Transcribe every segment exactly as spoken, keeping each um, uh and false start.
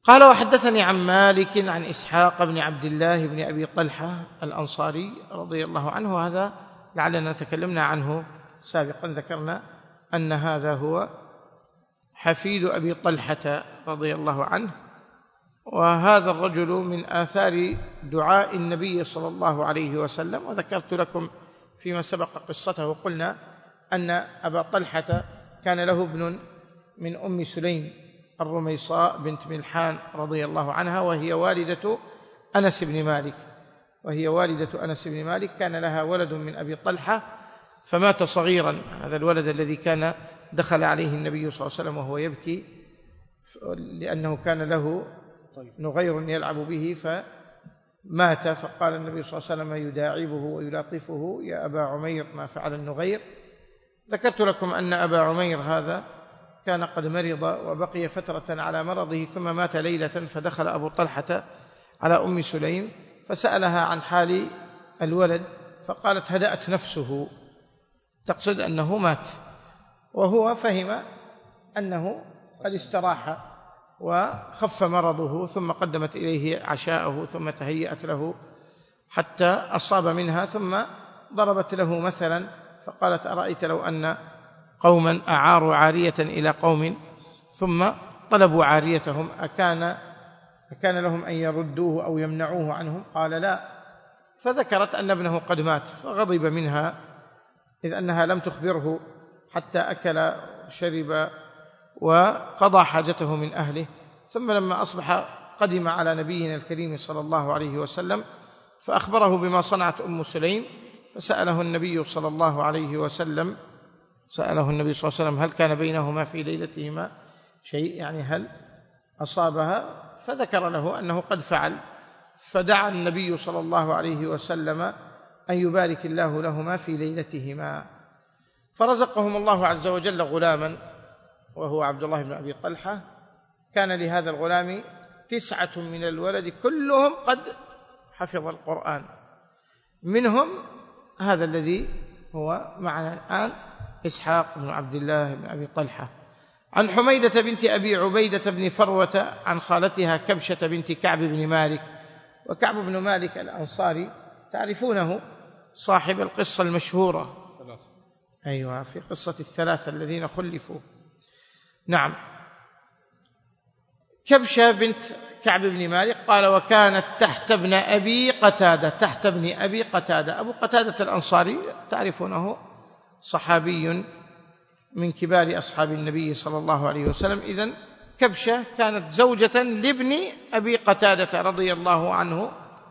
قال وحدثني عن مالك عن إسحاق بن عبد الله بن أبي طلحة الأنصاري رضي الله عنه. هذا لعلنا تكلمنا عنه سابقا، ذكرنا أن هذا هو حفيد أبي طلحة رضي الله عنه، وهذا الرجل من آثار دعاء النبي صلى الله عليه وسلم. وذكرت لكم فيما سبق قصته، وقلنا أن أبا طلحة كان له ابن من أم سليم الرميصاء بنت ملحان رضي الله عنها، وهي والدة أنس بن مالك وهي والدة أنس بن مالك كان لها ولد من أبي طلحة فمات صغيرا. هذا الولد الذي كان دخل عليه النبي صلى الله عليه وسلم وهو يبكي لأنه كان له نغير يلعب به فمات، فقال النبي صلى الله عليه وسلم يداعبه ويلاطفه: يا أبا عمير ما فعل النغير. ذكرت لكم أن أبا عمير هذا كان قد مرض وبقي فترة على مرضه، ثم مات ليلة، فدخل أبو طلحة على أم سليم فسألها عن حال الولد، فقالت: هدأت نفسه، تقصد أنه مات، وهو فهم أنه قد استراح وخف مرضه. ثم قدمت إليه عشاءه ثم تهيأت له حتى أصاب منها، ثم ضربت له مثلا فقالت: أرأيت لو أن قوما أعاروا عارية إلى قوم ثم طلبوا عاريتهم أكان, أكان لهم أن يردوه أو يمنعوه عنهم؟ قال: لا. فذكرت أن ابنه قد مات، فغضب منها إذ أنها لم تخبره حتى أكل شرب وقضى حاجته من أهله. ثم لما أصبح قدم على نبينا الكريم صلى الله عليه وسلم فأخبره بما صنعت أم سليم، فسأله النبي صلى الله عليه وسلم سأله النبي صلى الله عليه وسلم هل كان بينهما في ليلتهما شيء، يعني هل أصابها؟ فذكر له أنه قد فعل، فدعا النبي صلى الله عليه وسلم أن يبارك الله لهما في ليلتهما، فرزقهم الله عز وجل غلاما وهو عبد الله بن أبي طلحة. كان لهذا الغلام تسعة من الولد كلهم قد حفظ القرآن، منهم هذا الذي هو معنا الآن إسحاق بن عبد الله بن أبي طلحة. عن حميدة بنت أبي عبيدة بن فروة عن خالتها كبشة بنت كعب بن مالك. وكعب بن مالك الأنصاري تعرفونه، صاحب القصة المشهورة، أيوة، في قصة الثلاثة الذين خلفوا. نعم، كبشة بنت كعب بن مالك. قال: وكانت تحت ابن أبي قتادة، تحت ابن أبي قتادة. أبو قتادة الأنصاري تعرفونه، صحابي من كبار أصحاب النبي صلى الله عليه وسلم. إذن كبشة كانت زوجة لابن أبي قتادة رضي الله عنه،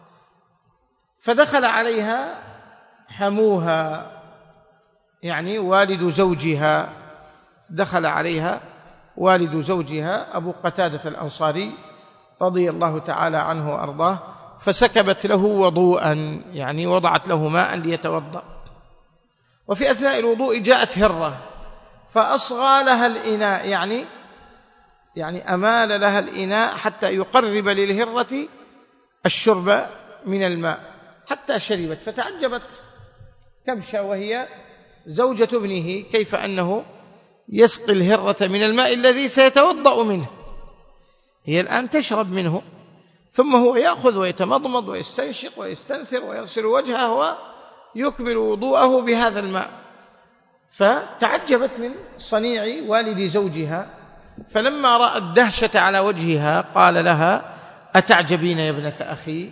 فدخل عليها حموها، يعني والد زوجها، دخل عليها والد زوجها أبو قتادة الأنصاري رضي الله تعالى عنه وأرضاه، فسكبت له وضوءا، يعني وضعت له ماء ليتوضأ. وفي أثناء الوضوء جاءت هرة فأصغى لها الإناء، يعني يعني أمال لها الإناء حتى يقرب للهرة الشرب من الماء حتى شربت. فتعجبت كبشة وهي زوجة ابنه كيف أنه يسقي الهرة من الماء الذي سيتوضأ منه، هي الآن تشرب منه، ثم هو يأخذ ويتمضمض ويستنشق ويستنثر ويغسل وجهه ويكمل وضوءه بهذا الماء. فتعجبت من صنيع والد زوجها، فلما رأت دهشة على وجهها قال لها: أتعجبين يا ابنة أخي؟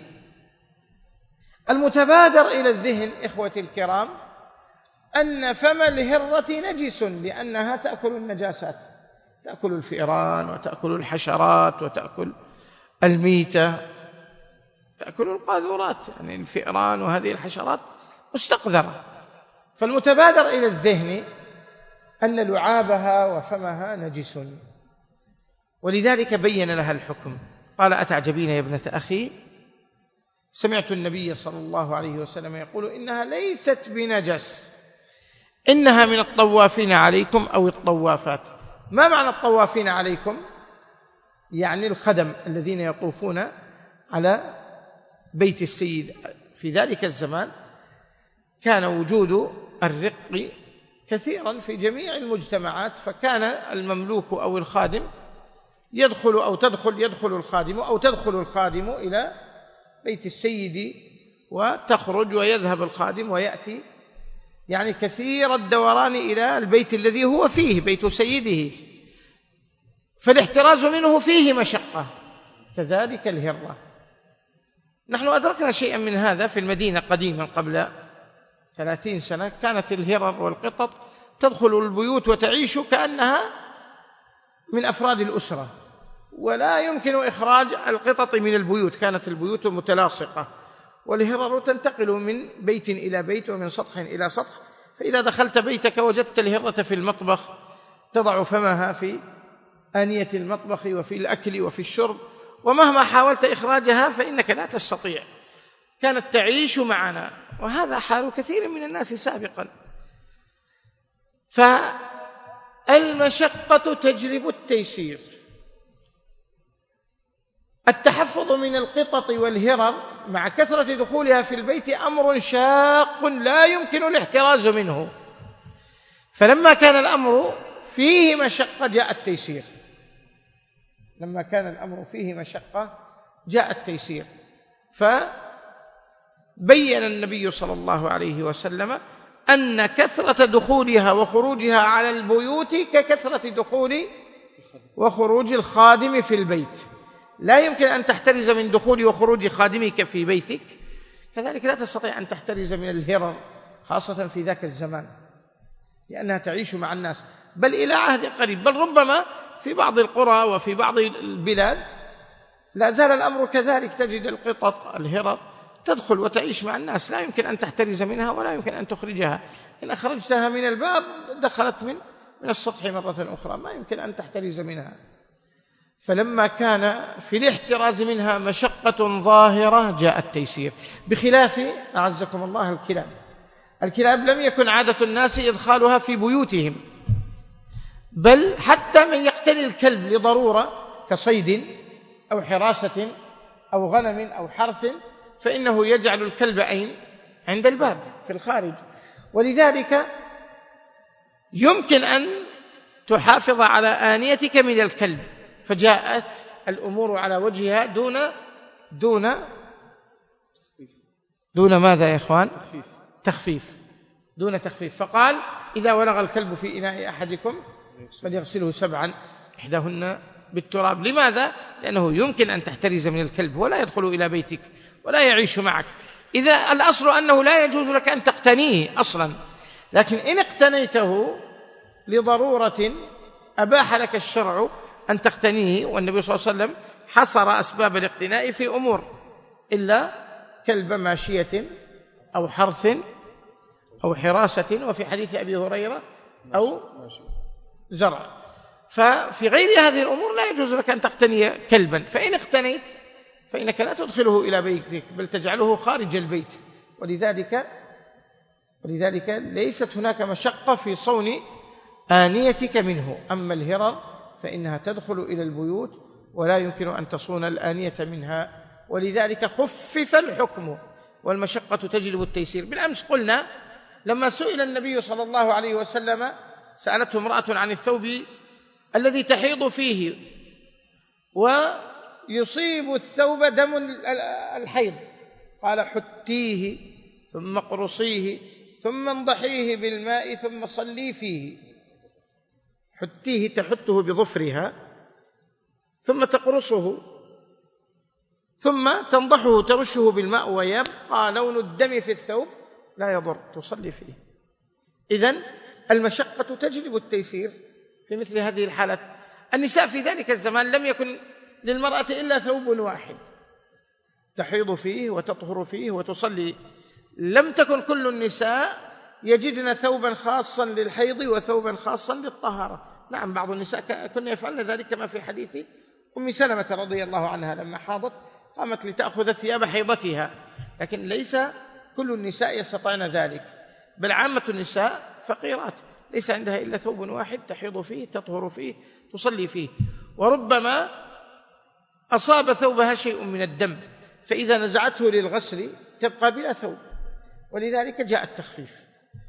المتبادر إلى الذهن إخوتي الكرام أن فم الهرة نجس، لأنها تأكل النجاسات، تأكل الفئران وتأكل الحشرات وتأكل الميتة، تأكل القاذورات، يعني الفئران وهذه الحشرات مستقذرة. فالمتبادر إلى الذهن أن لعابها وفمها نجس، ولذلك بين لها الحكم. قال: أتعجبين يا ابنة أخي؟ سمعت النبي صلى الله عليه وسلم يقول: إنها ليست بنجس، إنها من الطوافين عليكم أو الطوافات. ما معنى الطوافين عليكم؟ يعني الخدم الذين يطوفون على بيت السيد. في ذلك الزمان كان وجود الرق كثيرا في جميع المجتمعات، فكان المملوك أو الخادم يدخل أو تدخل يدخل الخادم أو تدخل الخادم إلى بيت السيد وتخرج ويذهب الخادم ويأتي، يعني كثير الدوران إلى البيت الذي هو فيه بيت سيده، فالاحتراز منه فيه مشقة. كذلك الهرة، نحن أدركنا شيئا من هذا في المدينة قديما قبل ثلاثين سنة. كانت الهرر والقطط تدخل البيوت وتعيش كأنها من أفراد الأسرة، ولا يمكن إخراج القطط من البيوت، كانت البيوت متلاصقة، والهرر تنتقل من بيت إلى بيت ومن سطح إلى سطح. فإذا دخلت بيتك وجدت الهرة في المطبخ تضع فمها في آنية المطبخ وفي الأكل وفي الشرب، ومهما حاولت إخراجها فإنك لا تستطيع. كانت تعيش معنا، وهذا حال كثير من الناس سابقا. فالمشقة تجلب التيسير. التحفظ من القطط والهرر مع كثرة دخولها في البيت أمر شاق لا يمكن الاحتراز منه، فلما كان الأمر فيه مشقة جاء التيسير. لما كان الأمر فيه مشقة جاء التيسير، فبين النبي صلى الله عليه وسلم أن كثرة دخولها وخروجها على البيوت ككثرة دخول وخروج الخادم في البيت. لا يمكن أن تحترز من دخول وخروج خادمك في بيتك، كذلك لا تستطيع أن تحترز من الهرر خاصة في ذاك الزمان، لأنها تعيش مع الناس، بل إلى عهد قريب، بل ربما في بعض القرى وفي بعض البلاد لا زال الأمر كذلك. تجد القطط الهرر تدخل وتعيش مع الناس، لا يمكن أن تحترز منها ولا يمكن أن تخرجها. إن أخرجتها من الباب دخلت من من السطح مرة أخرى، ما يمكن أن تحترز منها. فلما كان في الاحتراز منها مشقة ظاهرة جاء التيسير، بخلاف أعزكم الله الكلاب. الكلاب لم يكن عادة الناس إدخالها في بيوتهم، بل حتى من يقتني الكلب لضرورة كصيد أو حراسة أو غنم أو حرث فإنه يجعل الكلب أين؟ عند الباب في الخارج. ولذلك يمكن أن تحافظ على آنيتك من الكلب، فجاءت الأمور على وجهها دون دون دون ماذا يا إخوان؟ تخفيف، دون تخفيف. فقال إذا ولغ الكلب في إناء أحدكم فليغسله سبعا إحداهن بالتراب. لماذا؟ لأنه يمكن أن تحترز من الكلب ولا يدخل إلى بيتك ولا يعيش معك. إذا الأصل أنه لا يجوز لك أن تقتنيه أصلا، لكن إن اقتنيته لضرورة أباح لك الشرع أن تقتنيه، والنبي صلى الله عليه وسلم حصر أسباب الاقتناء في أمور إلا كلب ماشية أو حرث أو حراسة، وفي حديث أبي هريرة أو زرع. ففي غير هذه الأمور لا يجوز لك أن تقتني كلبا، فإن اقتنيت فإنك لا تدخله إلى بيتك بل تجعله خارج البيت. ولذلك ولذلك ليست هناك مشقة في صون آنيتك منه. أما الهرر فإنها تدخل إلى البيوت ولا يمكن أن تصون الآنية منها، ولذلك خفف الحكم والمشقة تجلب التيسير. بالأمس قلنا لما سئل النبي صلى الله عليه وسلم، سألته امرأة عن الثوب الذي تحيض فيه ويصيب الثوب دم الحيض، قال حتيه ثم اقرصيه ثم انضحيه بالماء ثم صلي فيه. حتيه تحته بظفرها ثم تقرصه ثم تنضحه ترشه بالماء ويبقى لون الدم في الثوب لا يضر، تصلي فيه. إذن المشقة تجلب التيسير في مثل هذه الحالات. النساء في ذلك الزمان لم يكن للمرأة إلا ثوب واحد تحيض فيه وتطهر فيه وتصلي. لم تكن كل النساء يجدن ثوبا خاصا للحيض وثوبا خاصا للطهارة. نعم، بعض النساء كنا يفعلن ذلك كما في حديث أم سلمة رضي الله عنها لما حاضت قامت لتأخذ ثياب حيضتها، لكن ليس كل النساء يستطيعن ذلك، بل عامة النساء فقيرات ليس عندها إلا ثوب واحد تحيض فيه تطهر فيه تصلي فيه، وربما أصاب ثوبها شيء من الدم فإذا نزعته للغسل تبقى بلا ثوب. ولذلك جاء التخفيف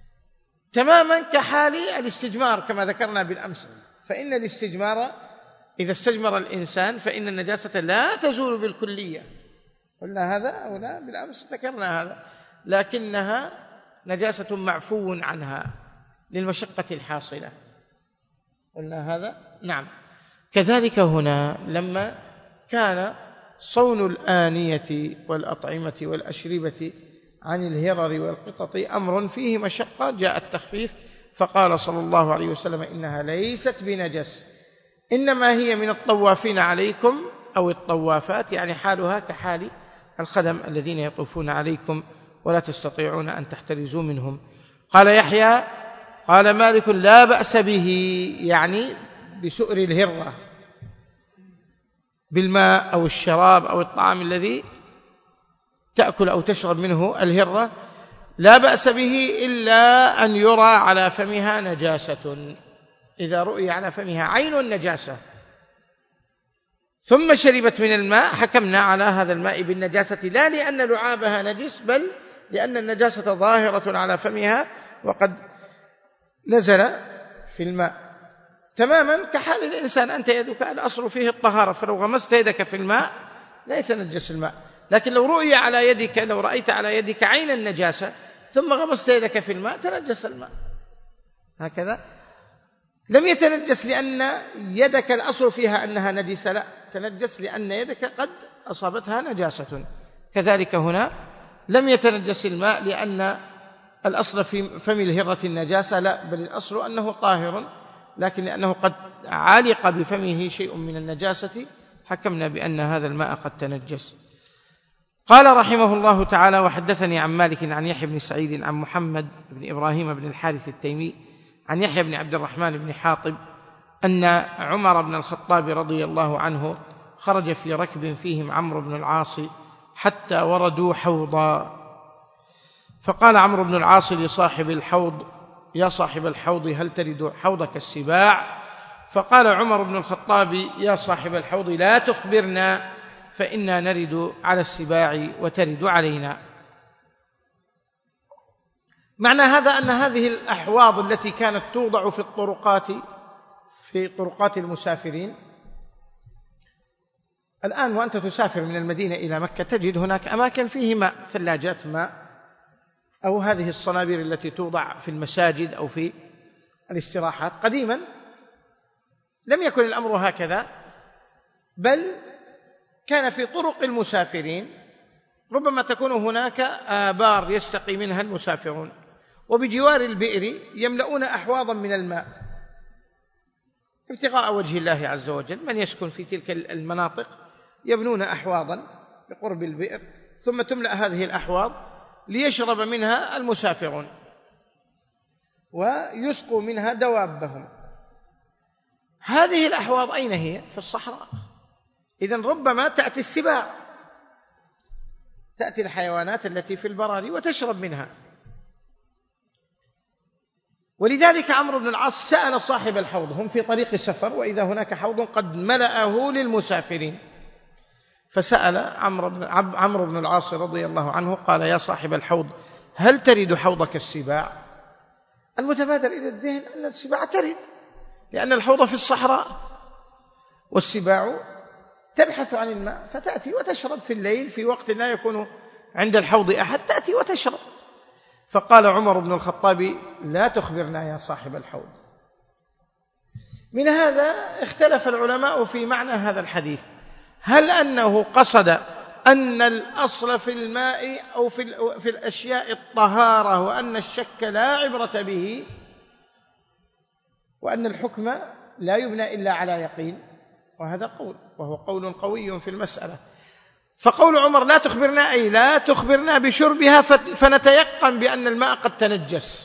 تماما كحال الاستجمار كما ذكرنا بالأمس. فإن الاستجمار إذا استجمر الإنسان فإن النجاسة لا تزول بالكلية، قلنا هذا أو لا بالأمس ذكرنا هذا، لكنها نجاسة معفو عنها للمشقة الحاصلة، قلنا هذا نعم. كذلك هنا لما كان صون الآنية والأطعمة والأشربة عن الهرر والقطط أمر فيه مشقة، جاء التخفيف فقال صلى الله عليه وسلم إنها ليست بنجس، إنما هي من الطوافين عليكم أو الطوافات، يعني حالها كحال الخدم الذين يطوفون عليكم ولا تستطيعون أن تحترزوا منهم. قال يحيى قال مالك لا بأس به، يعني بسؤر الهرة بالماء أو الشراب أو الطعام الذي تأكل أو تشرب منه الهرة، لا بأس به إلا أن يرى على فمها نجاسة، إذا رؤي على فمها عين النجاسة ثم شربت من الماء حكمنا على هذا الماء بالنجاسة، لا لأن لعابها نجس بل لأن النجاسة ظاهرة على فمها وقد نزل في الماء، تماما كحال الإنسان، أنت يدك الأصل فيه الطهارة، فلو غمست يدك في الماء لا يتنجس الماء، لكن لو رؤي على يدك لو رأيت على يدك عين النجاسة ثم غمست يدك في الماء تنجس الماء، هكذا لم يتنجس لأن يدك الأصل فيها أنها نجسة، لا تنجس لأن يدك قد أصابتها نجاسة. كذلك هنا لم يتنجس الماء لأن الأصل في فم الهرة النجاسة، لا بل الأصل أنه طاهر، لكن لأنه قد علق بفمه شيء من النجاسة حكمنا بأن هذا الماء قد تنجس. قال رحمه الله تعالى وحدثني عن مالك عن يحيى بن سعيد عن محمد بن إبراهيم بن الحارث التيمي عن يحيى بن عبد الرحمن بن حاطب أن عمر بن الخطاب رضي الله عنه خرج في ركب فيهم عمرو بن العاص حتى وردوا حوضا، فقال عمرو بن العاص لصاحب الحوض يا صاحب الحوض هل ترد حوضك السباع؟ فقال عمر بن الخطاب يا صاحب الحوض لا تخبرنا فإنا نرد على السباع وترد علينا. معنى هذا أن هذه الأحواض التي كانت توضع في الطرقات في طرقات المسافرين، الآن وأنت تسافر من المدينة إلى مكة تجد هناك أماكن فيه ماء، ثلاجات ماء أو هذه الصنابير التي توضع في المساجد أو في الاستراحات. قديما لم يكن الأمر هكذا، بل كان في طرق المسافرين ربما تكون هناك آبار يستقي منها المسافرون، وبجوار البئر يملؤون أحواضا من الماء ابتغاء وجه الله عز وجل. من يسكن في تلك المناطق يبنون أحواضا بقرب البئر ثم تملأ هذه الأحواض ليشرب منها المسافرون ويسقوا منها دوابهم. هذه الأحواض أين هي؟ في الصحراء. إذن ربما تأتي السباع، تأتي الحيوانات التي في البراري وتشرب منها. ولذلك عمرو بن العاص سأل صاحب الحوض، هم في طريق السفر وإذا هناك حوض قد ملأه للمسافرين، فسأل عمرو بن العاص رضي الله عنه قال يا صاحب الحوض هل ترد حوضك السباع؟ المتبادر إلى الذهن أن السباع ترد، لأن الحوض في الصحراء والسباع تبحث عن الماء فتأتي وتشرب في الليل في وقت لا يكون عند الحوض أحد، تأتي وتشرب. فقال عمر بن الخطاب لا تخبرنا يا صاحب الحوض. من هذا اختلف العلماء في معنى هذا الحديث، هل أنه قصد أن الأصل في الماء أو في, في الأشياء الطهارة وأن الشك لا عبرة به وأن الحكم لا يبنى إلا على يقين، وهذا قول وهو قول قوي في المسألة. فقول عمر لا تخبرنا أي لا تخبرنا بشربها فنتيقن بأن الماء قد تنجس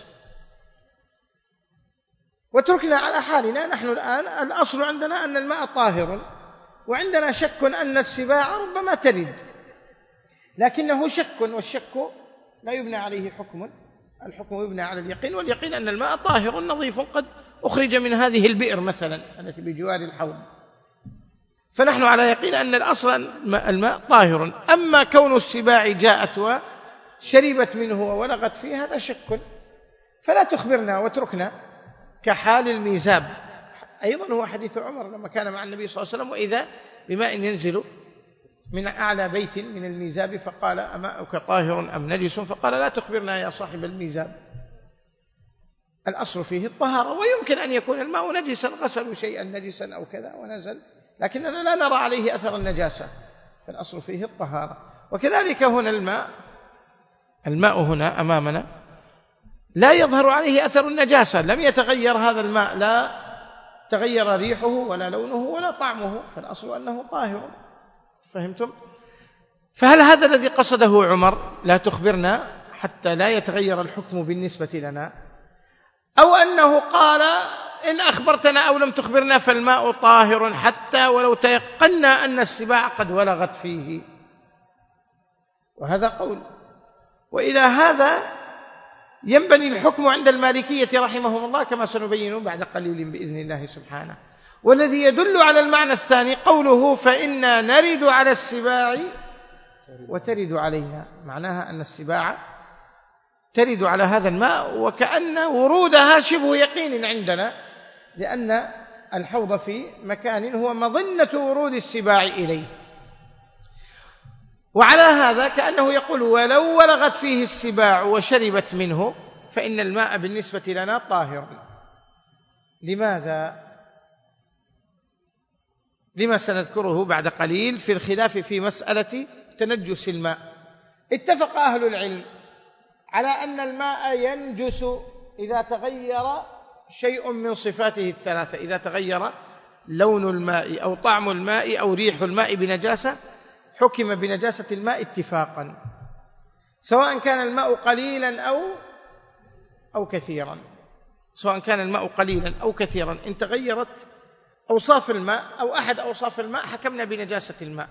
وتركنا على حالنا. نحن الآن الأصل عندنا أن الماء طاهر وعندنا شك أن السباع ربما ترد، لكنه شك، والشك لا يبنى عليه حكم، الحكم يبنى على اليقين، واليقين أن الماء طاهر نظيف قد أخرج من هذه البئر مثلا التي بجوار الحوض، فنحن على يقين أن الأصل الماء طاهر. أما كون السباع جاءت وشربت منه وولغت فيه هذا شك، فلا تخبرنا وتركنا كحال الميزاب. أيضا هو حديث عمر لما كان مع النبي صلى الله عليه وسلم وإذا بماء ينزل من أعلى بيت من الميزاب فقال أماؤك طاهر أم نجس؟ فقال لا تخبرنا يا صاحب الميزاب. الأصل فيه الطهارة، ويمكن أن يكون الماء نجسا، غسلوا شيئا نجسا أو كذا ونزل، لكننا لا نرى عليه أثر النجاسة، فالأصل فيه الطهارة. وكذلك هنا الماء الماء هنا أمامنا لا يظهر عليه أثر النجاسة، لم يتغير هذا الماء، لا تغير ريحه ولا لونه ولا طعمه، فالأصل أنه طاهر. فهمتم؟ فهل هذا الذي قصده عمر لا تخبرنا حتى لا يتغير الحكم بالنسبة لنا، أو أنه قال إن أخبرتنا أو لم تخبرنا فالماء طاهر حتى ولو تيقنا أن السباع قد ولغت فيه؟ وهذا قول. وإلى هذا ينبني الحكم عند المالكية رحمهم الله كما سنبين بعد قليل بإذن الله سبحانه. والذي يدل على المعنى الثاني قوله فإنا نرد على السباع وترد علينا، معناها أن السباع ترد على هذا الماء، وكأن ورودها شبه يقين عندنا، لأن الحوض في مكان هو مظنة ورود السباع إليه. وعلى هذا كأنه يقول ولو ولغت فيه السباع وشربت منه فإن الماء بالنسبة لنا طاهر. لماذا؟ لما سنذكره بعد قليل في الخلاف في مسألة تنجس الماء. اتفق أهل العلم على أن الماء ينجس إذا تغير شيء من صفاته الثلاثة، إذا تغير لون الماء أو طعم الماء أو ريح الماء بنجاسة حكم بنجاسة الماء اتفاقا، سواء كان الماء قليلا أو أو كثيرا، سواء كان الماء قليلا أو كثيرا، إن تغيرت أوصاف الماء أو أحد أوصاف الماء حكمنا بنجاسة الماء،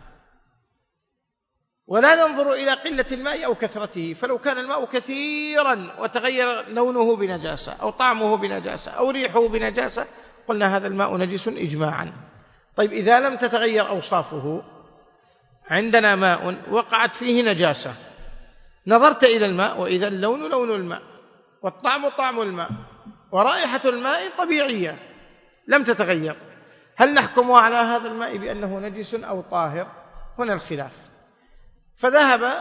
ولا ننظر إلى قلة الماء أو كثرته. فلو كان الماء كثيرا وتغير لونه بنجاسة أو طعمه بنجاسة أو ريحه بنجاسة قلنا هذا الماء نجس إجماعا. طيب إذا لم تتغير أوصافه، عندنا ماء وقعت فيه نجاسة، نظرت إلى الماء وإذا اللون لون الماء والطعم طعم الماء ورائحة الماء طبيعية لم تتغير، هل نحكم على هذا الماء بأنه نجس أو طاهر؟ هنا الخلاف. فذهب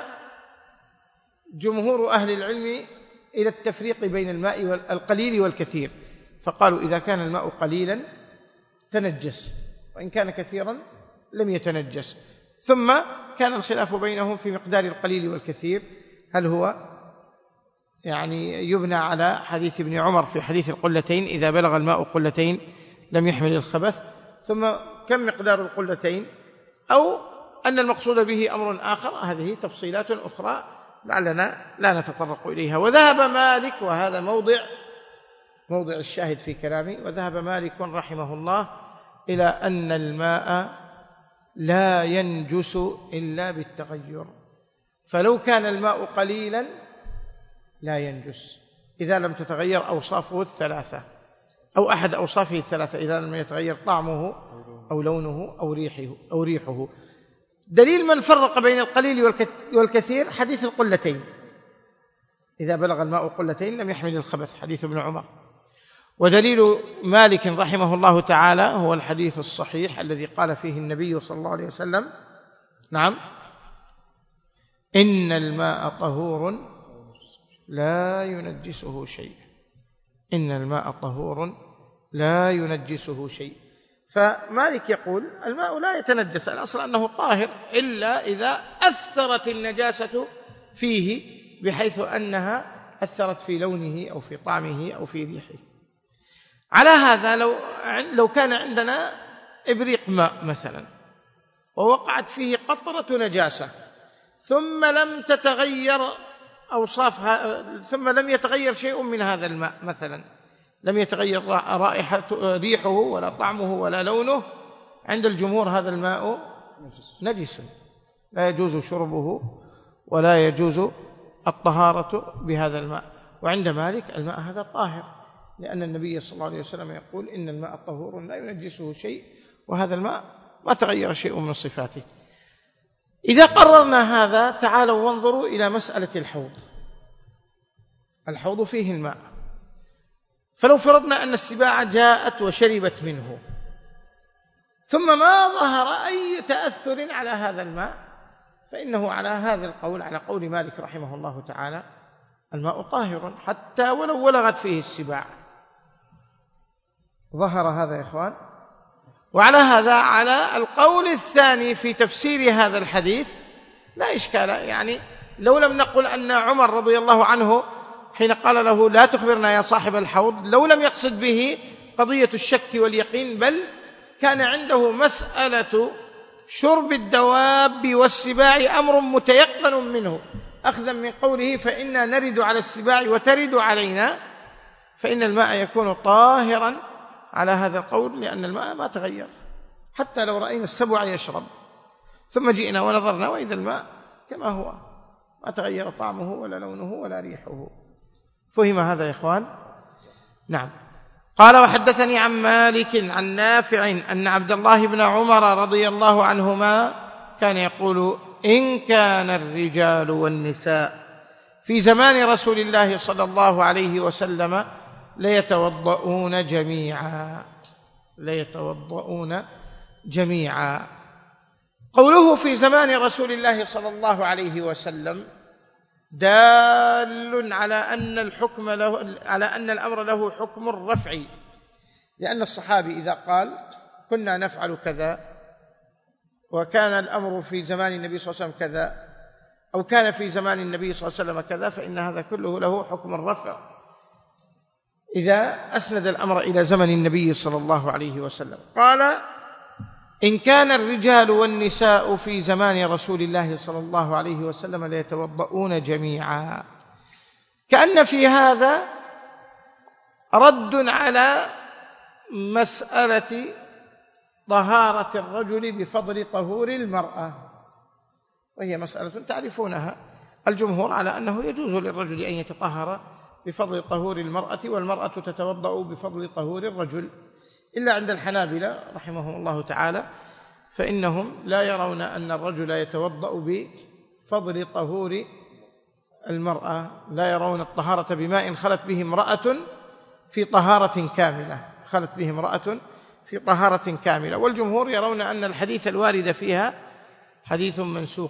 جمهور أهل العلم إلى التفريق بين الماء القليل والكثير، فقالوا إذا كان الماء قليلا تنجس، وإن كان كثيرا لم يتنجس. ثم كان الخلاف بينهم في مقدار القليل والكثير، هل هو يعني يبنى على حديث ابن عمر في حديث القلتين إذا بلغ الماء قلتين لم يحمل الخبث، ثم كم مقدار القلتين، أو أن المقصود به أمر آخر. هذه تفصيلات أخرى لعلنا لا نتطرق إليها. وذهب مالك، وهذا موضع موضع الشاهد في كلامي، وذهب مالك رحمه الله إلى أن الماء لا ينجس إلا بالتغير، فلو كان الماء قليلا لا ينجس إذا لم تتغير أوصافه الثلاثة أو أحد أوصافه الثلاثة، إذا لم يتغير طعمه أو لونه أو ريحه أو ريحه. دليل من فرق بين القليل والكثير حديث القلتين، إذا بلغ الماء قلتين لم يحمل الخبث، حديث ابن عمر. ودليل مالك رحمه الله تعالى هو الحديث الصحيح الذي قال فيه النبي صلى الله عليه وسلم نعم إن الماء طهور لا ينجسه شيء، إن الماء طهور لا ينجسه شيء. فمالك يقول الماء لا يتنجس، الأصل أنه طاهر إلا إذا أثرت النجاسة فيه بحيث أنها أثرت في لونه أو في طعمه أو في ريحه. على هذا لو لو كان عندنا إبريق ماء مثلا ووقعت فيه قطرة نجاسة ثم لم تتغير أوصافها، ثم لم يتغير شيء من هذا الماء مثلا، لم يتغير رائحة ريحه ولا طعمه ولا لونه، عند الجمهور هذا الماء نجس لا يجوز شربه ولا يجوز الطهارة بهذا الماء. وعند مالك الماء هذا طاهر، لأن النبي صلى الله عليه وسلم يقول إن الماء طهور لا ينجسه شيء، وهذا الماء ما تغير شيء من صفاته. إذا قررنا هذا تعالوا وانظروا إلى مسألة الحوض. الحوض فيه الماء، فلو فرضنا أن السباع جاءت وشربت منه ثم ما ظهر أي تأثر على هذا الماء، فإنه على هذا القول، على قول مالك رحمه الله تعالى، الماء طاهر حتى ولو ولغت فيه السباع. ظهر هذا يا إخوان. وعلى هذا على القول الثاني في تفسير هذا الحديث لا إشكال، يعني لو لم نقل أن عمر رضي الله عنه حين قال له لا تخبرنا يا صاحب الحوض لو لم يقصد به قضية الشك واليقين، بل كان عنده مسألة شرب الدواب والسباع أمر متيقن منه، أخذا من قوله فإنا نرد على السباع وترد علينا، فإن الماء يكون طاهرا على هذا القول، لأن الماء ما تغير حتى لو رأينا السبع يشرب ثم جئنا ونظرنا وإذا الماء كما هو ما تغير طعمه ولا لونه ولا ريحه. فهم هذا يا إخوان؟ نعم. قال وحدثني عن مالك عن نافع أن عبد الله بن عمر رضي الله عنهما كان يقول إن كان الرجال والنساء في زمان رسول الله صلى الله عليه وسلم ليتوضؤون جميعا ليتوضؤون جميعا. قوله في زمان رسول الله صلى الله عليه وسلم دال على أن الحكم له، على أن الأمر له حكم الرفع، لأن الصحابي إذا قال كنا نفعل كذا وكان الأمر في زمان النبي صلى الله عليه وسلم كذا أو كان في زمان النبي صلى الله عليه وسلم كذا، فإن هذا كله له حكم الرفع إذا أسند الأمر إلى زمن النبي صلى الله عليه وسلم. قال إن كان الرجال والنساء في زمان رسول الله صلى الله عليه وسلم ليتوضؤون جميعا، كأن في هذا رد على مسألة طهارة الرجل بفضل طهور المرأة، وهي مسألة تعرفونها. الجمهور على أنه يجوز للرجل أن يتطهر بفضل طهور المرأة، والمرأة تتوضأ بفضل طهور الرجل، إلا عند الحنابلة رحمهم الله تعالى، فإنهم لا يرون أن الرجل يتوضأ بفضل طهور المرأة، لا يرون الطهارة بماء خلت به امرأة في طهارة كاملة، خلت به امرأة في طهارة كاملة. والجمهور يرون أن الحديث الوارد فيها حديث منسوخ،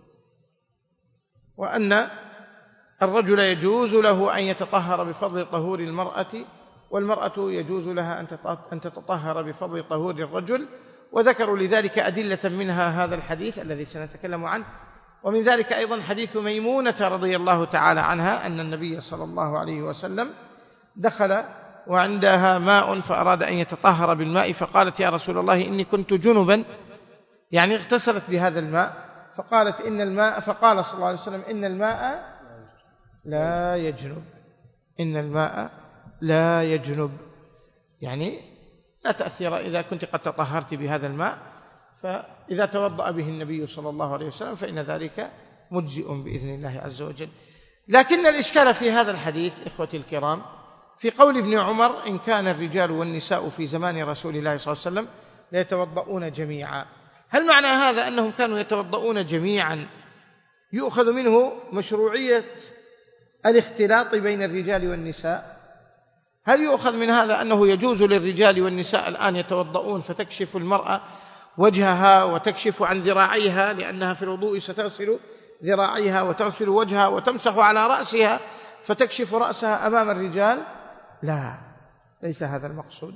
وأن الرجل يجوز له أن يتطهر بفضل طهور المرأة، والمرأة يجوز لها أن تتطهر بفضل طهور الرجل. وذكروا لذلك أدلة منها هذا الحديث الذي سنتكلم عنه، ومن ذلك أيضا حديث ميمونة رضي الله تعالى عنها أن النبي صلى الله عليه وسلم دخل وعندها ماء فأراد أن يتطهر بالماء، فقالت يا رسول الله إني كنت جنبا، يعني اغتسلت بهذا الماء، فقالت إن الماء فقال صلى الله عليه وسلم إن الماء لا يجنب، إن الماء لا يجنب، يعني لا تأثير إذا كنت قد تطهرت بهذا الماء، فإذا توضأ به النبي صلى الله عليه وسلم فإن ذلك مجزئ بإذن الله عز وجل. لكن الإشكال في هذا الحديث إخوتي الكرام في قول ابن عمر إن كان الرجال والنساء في زمان رسول الله صلى الله عليه وسلم ليتوضؤون جميعا، هل معنى هذا أنهم كانوا يتوضؤون جميعا يؤخذ منه مشروعية الاختلاط بين الرجال والنساء؟ هل يؤخذ من هذا أنه يجوز للرجال والنساء الآن يتوضؤون فتكشف المرأة وجهها وتكشف عن ذراعيها، لأنها في الوضوء ستغسل ذراعيها وتغسل وجهها وتمسح على رأسها فتكشف رأسها أمام الرجال؟ لا، ليس هذا المقصود.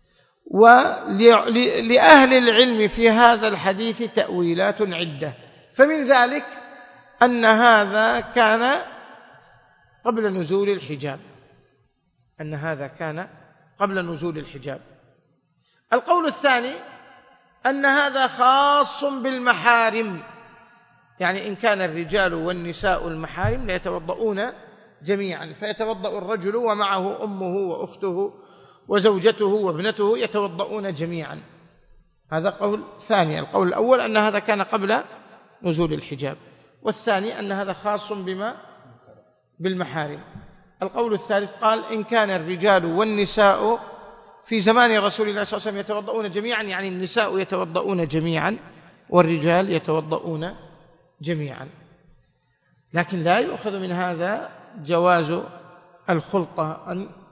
ولأهل العلم في هذا الحديث تأويلات عدة، فمن ذلك أن هذا كان قبل نزول الحجاب، أن هذا كان قبل نزول الحجاب. القول الثاني أن هذا خاص بالمحارم، يعني إن كان الرجال والنساء المحارم ليتوضؤون جميعا، فيتوضأ الرجل ومعه أمه وأخته وزوجته وابنته يتوضؤون جميعا. هذا قول ثاني. القول الأول أن هذا كان قبل نزول الحجاب، والثاني أن هذا خاص بما بالمحارم. القول الثالث قال إن كان الرجال والنساء في زمان رسول الله صلى الله عليه وسلم يتوضؤون جميعا، يعني النساء يتوضؤون جميعا والرجال يتوضؤون جميعا. لكن لا يؤخذ من هذا جواز الخلطة، أن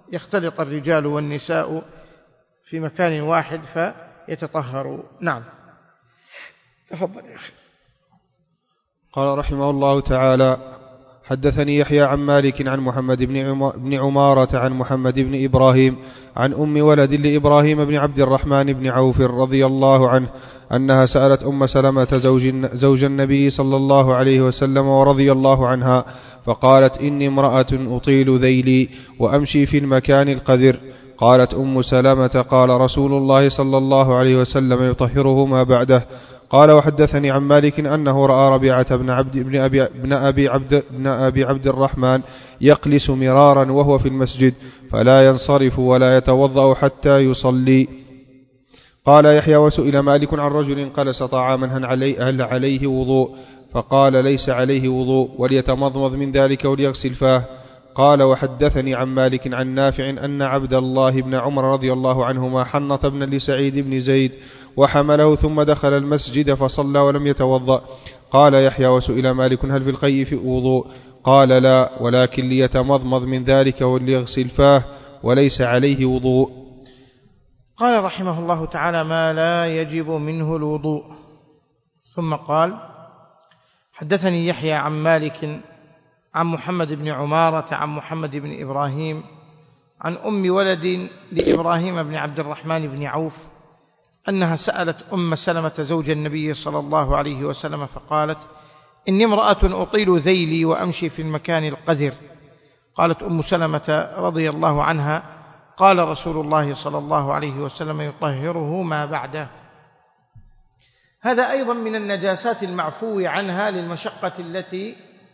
يختلط الرجال والنساء في مكان واحد فيتطهروا. نعم، تفضل يا أخي. قال رحمه الله تعالى: حدثني يحيى عن مالك عن محمد بن عمارة عن محمد بن إبراهيم عن أم ولد لإبراهيم بن عبد الرحمن بن عوف رضي الله عنه أنها سألت أم سلمة زوج, زوج النبي صلى الله عليه وسلم ورضي الله عنها فقالت: إني امرأة أطيل ذيلي وأمشي في المكان القذر. قالت أم سلمة: قال رسول الله صلى الله عليه وسلم: يطهره ما بعده. قال: وحدثني عن مالك أنه رأى ربيعة بن عبد بن أبي, بن أبي, عبد بن أبي عبد الرحمن يقلس مرارا وهو في المسجد فلا ينصرف ولا يتوضأ حتى يصلي. قال يحيى: وسئل مالك عن رجل قلس طعاما هل عليه وضوء؟ فقال: ليس عليه وضوء، وليتمضمض من ذلك وليغسل فاه. قال: وحدثني عن مالك عن نافع أن عبد الله بن عمر رضي الله عنهما حنط ابنا لسعيد بن زيد وحمله ثم دخل المسجد فصلى ولم يتوضأ. قال يحيى: وسئل مالك هل في القيء في وضوء؟ قال: لا، ولكن ليتمضمض من ذلك وليغسل فاه وليس عليه وضوء. قال رحمه الله تعالى: ما لا يجب منه الوضوء. ثم قال: حدثني يحيى عن مالك عن محمد بن عمارة عن محمد بن إبراهيم عن أم ولد لإبراهيم بن عبد الرحمن بن عوف أنها سألت أم سلمة زوج النبي صلى الله عليه وسلم فقالت: إني امرأة أطيل ذيلي وأمشي في المكان القذر. قالت أم سلمة رضي الله عنها: قال رسول الله صلى الله عليه وسلم: يطهره ما بعده. هذا أيضا من النجاسات المعفو عنها للمشقة التي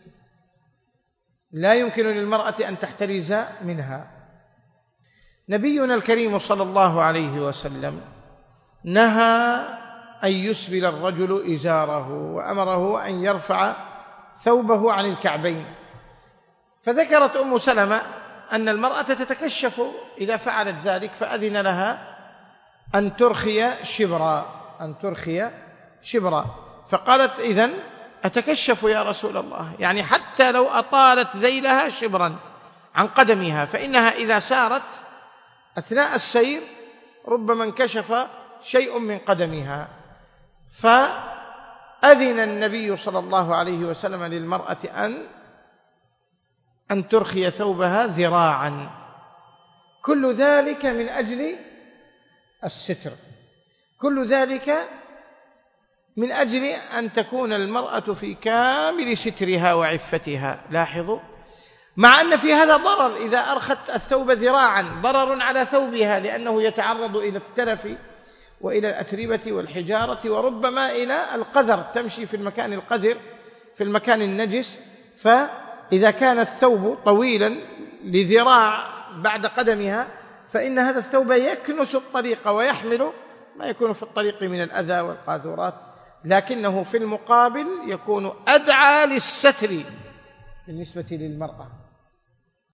لا يمكن للمرأة أن تحترز منها. نبينا الكريم صلى الله عليه وسلم نهى أن يسبل الرجل إزاره وأمره أن يرفع ثوبه عن الكعبين. فذكرت أم سلمة أن المرأة تتكشف إذا فعلت ذلك، فأذن لها أن ترخي شبرا أن ترخي شبرا فقالت: إذن أتكشف يا رسول الله، يعني حتى لو أطالت ذيلها شبرا عن قدمها، فإنها إذا سارت أثناء السير ربما انكشف شيء من قدمها. فأذن النبي صلى الله عليه وسلم للمرأة أن أن ترخي ثوبها ذراعا، كل ذلك من أجل الستر، كل ذلك من أجل أن تكون المرأة في كامل سترها وعفتها. لاحظوا، مع أن في هذا ضرر، إذا أرخت الثوب ذراعا ضرر على ثوبها، لأنه يتعرض إلى التلف وإلى الأتربة والحجارة وربما إلى القذر، تمشي في المكان القذر في المكان النجس. فإذا كان الثوب طويلا لذراع بعد قدمها فإن هذا الثوب يكنس الطريق ويحمل ما يكون في الطريق من الأذى والقاذورات، لكنه في المقابل يكون أدعى للستر بالنسبة للمرأة.